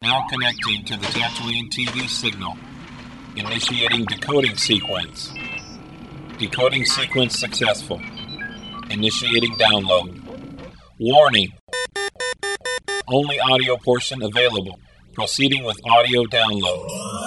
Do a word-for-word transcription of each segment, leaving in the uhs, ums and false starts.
Now connecting to the Tatooine T V signal. Initiating decoding sequence. Decoding sequence successful. Initiating download. Warning. Only audio portion available. Proceeding with audio download.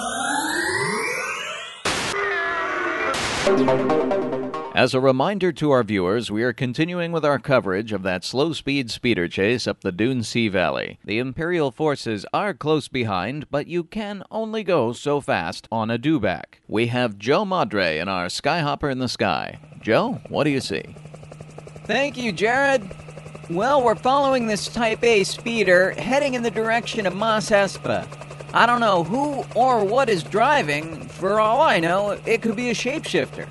As a reminder to our viewers, we are continuing with our coverage of that slow-speed speeder chase up the Dune Sea Valley. The Imperial forces are close behind, but you can only go so fast on a dewback. We have Joe Madre in our Skyhopper in the Sky. Joe, what do you see? Thank you, Jared. Well, we're following this Type A speeder heading in the direction of Mos Espa. I don't know who or what is driving. For all I know, it could be a shapeshifter.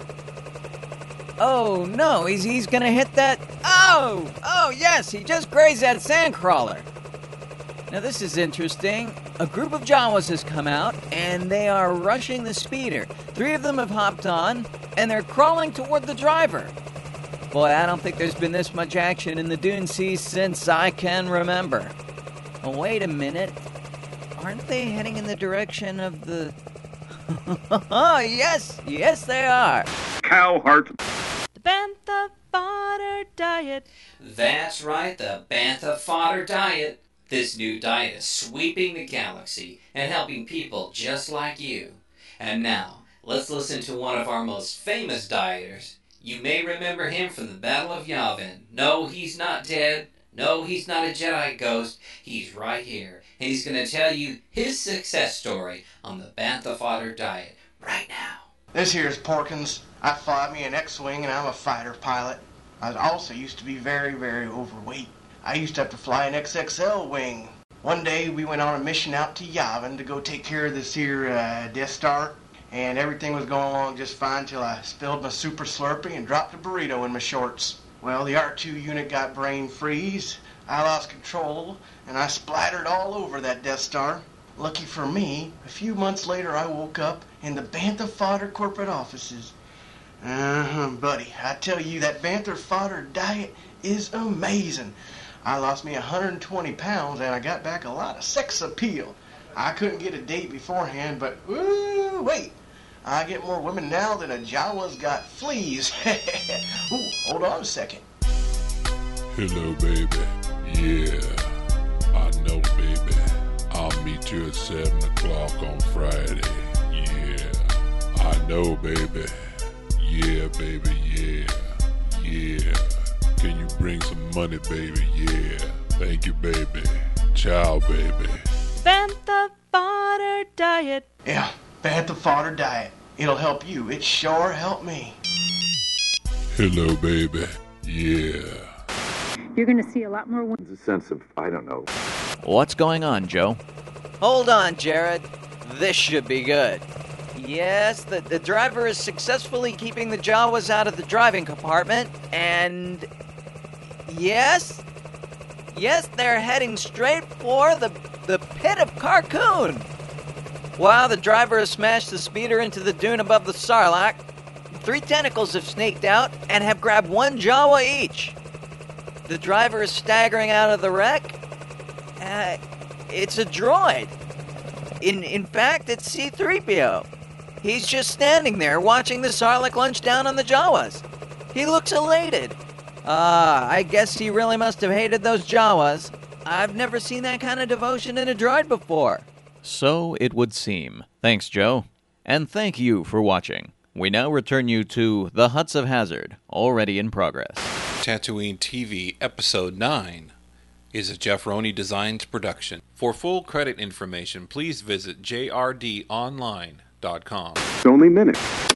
Oh, no, he's, he's gonna hit that... Oh! Oh, yes, he just grazed that sandcrawler. Now, this is interesting. A group of Jawas has come out, and they are rushing the speeder. Three of them have hopped on, and they're crawling toward the driver. Boy, I don't think there's been this much action in the Dune Sea since I can remember. Oh, wait a minute. Aren't they heading in the direction of the... Oh, yes, yes, they are. Cowheart. The Bantha Fodder Diet. That's right, the Bantha Fodder Diet. This new diet is sweeping the galaxy and helping people just like you. And now, let's listen to one of our most famous dieters. You may remember him from the Battle of Yavin. No, he's not dead. No, he's not a Jedi ghost. He's right here. And he's going to tell you his success story on the Bantha Fodder Diet right now. This here is Porkins. I fly me an X-Wing and I'm a fighter pilot. I also used to be very, very overweight. I used to have to fly an X X L wing. One day we went on a mission out to Yavin to go take care of this here uh, Death Star. And everything was going along just fine till I spilled my super Slurpee and dropped a burrito in my shorts. Well, the R two unit got brain freeze. I lost control and I splattered all over that Death Star. Lucky for me, a few months later I woke up in the Bantha Fodder corporate offices. Uh-huh, buddy, I tell you, that Bantha Fodder diet is amazing. I lost me one hundred twenty pounds and I got back a lot of sex appeal. I couldn't get a date beforehand, but ooh, wait. I get more women now than a Jawa's got fleas. Ooh, hold on a second. Hello, baby. Yeah, I know, baby. I'll meet you at seven o'clock on Friday. Yeah, I know, baby. Yeah, baby, yeah. Yeah. Can you bring some money, baby? Yeah. Thank you, baby. Ciao, baby. Bantha Fodder Diet. Yeah, Bantha Fodder Diet. It'll help you. It sure helped me. Hello, baby. Yeah. You're going to see a lot more women. There's a sense of, I don't know. What's going on, Joe? Hold on, Jared. This should be good. Yes, the, the driver is successfully keeping the Jawas out of the driving compartment, and... Yes? Yes, they're heading straight for the, the pit of Carkoon. While the driver has smashed the speeder into the dune above the Sarlacc, three tentacles have snaked out and have grabbed one Jawa each. The driver is staggering out of the wreck. Uh, it's a droid. In in fact, it's C three P O. He's just standing there watching the Sarlacc lunge down on the Jawas. He looks elated. Ah, uh, I guess he really must have hated those Jawas. I've never seen that kind of devotion in a droid before. So it would seem. Thanks, Joe. And thank you for watching. We now return you to The Hutts of Hazard, already in progress. Tatooine T V Episode nine is a Jeff Roney Designs production. For full credit information, please visit j r d online dot com. It's only minutes.